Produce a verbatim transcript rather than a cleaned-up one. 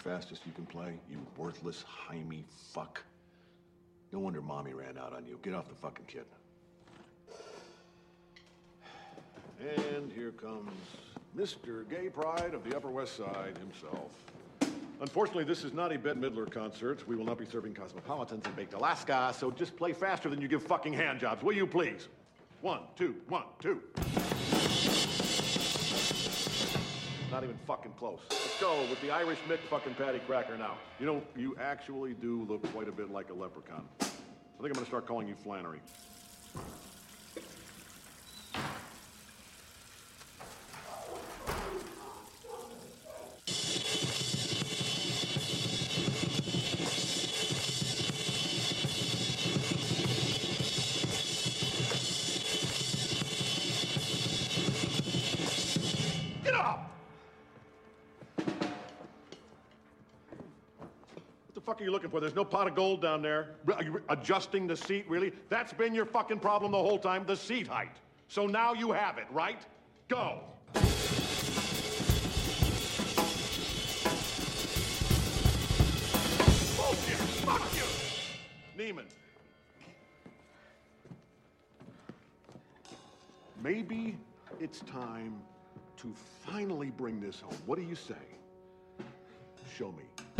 fastest you can play, you worthless, Jaime fuck. No wonder Mommy ran out on you. Get off the fucking kid. And here comes Mister Gay Pride of the Upper West Side himself. Unfortunately, this is not a Bette Midler concert. We will not be serving Cosmopolitans in Baked Alaska, so just play faster than you give fucking hand jobs, will you please? One, two, one, two. Not even fucking close. Let's go with the Irish Mick fucking Patty Cracker now. You know, you actually do look quite a bit like a leprechaun. I think I'm gonna start calling you Flannery. Get up! What the fuck are you looking for? There's no pot of gold down there. Are you adjusting the seat, really? That's been your fucking problem the whole time, the seat height. So now you have it, right? Go! Bullshit! Fuck you! Neiman. Maybe it's time to finally bring this home. What do you say? Show me.